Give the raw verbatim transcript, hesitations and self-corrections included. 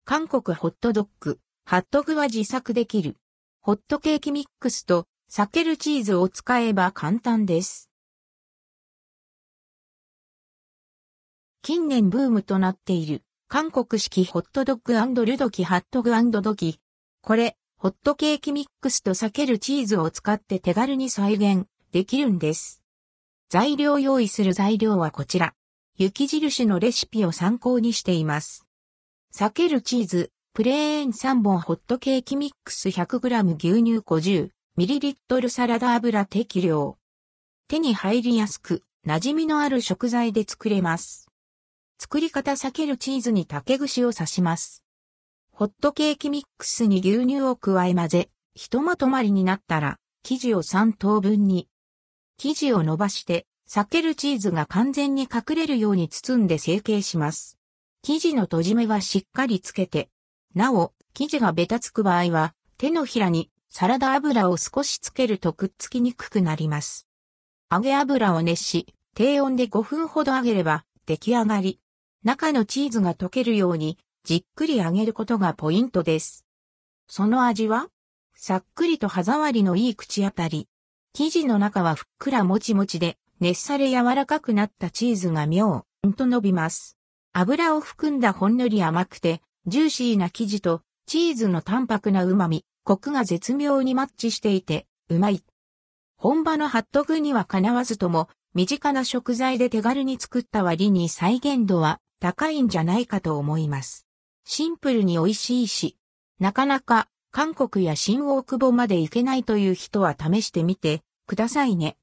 韓国ホットドッグ、ハットグは自作できる。ホットケーキミックスと裂けるチーズを使えば簡単です。近年ブームとなっている韓国式ホットドッグ&ルドキハットグ&ドキ。これ、ホットケーキミックスと裂けるチーズを使って手軽に再現できるんです。材料用意する材料はこちら。雪印のレシピを参考にしています。裂けるチーズ、プレーンさんぼんホットケーキミックス ひゃくグラム 牛乳 ごじゅうミリリットル サラダ油適量。手に入りやすく、馴染みのある食材で作れます。作り方裂けるチーズに竹串を刺します。ホットケーキミックスに牛乳を加え混ぜ、ひとまとまりになったら、生地をさん等分に。生地を伸ばして、裂けるチーズが完全に隠れるように包んで成形します。生地の閉じ目はしっかりつけて、なお、生地がベタつく場合は、手のひらにサラダ油を少しつけるとくっつきにくくなります。揚げ油を熱し、低温でごふんほど揚げれば出来上がり。中のチーズが溶けるように、じっくり揚げることがポイントです。その味はさっくりと歯触りのいい口当たり。生地の中はふっくらもちもちで、熱され柔らかくなったチーズが妙んと伸びます。油を含んだほんのり甘くて、ジューシーな生地とチーズの淡白な旨味、コクが絶妙にマッチしていて、うまい。本場のハットグにはかなわずとも、身近な食材で手軽に作った割に再現度は高いんじゃないかと思います。シンプルに美味しいし、なかなか韓国や新大久保まで行けないという人は試してみてくださいね。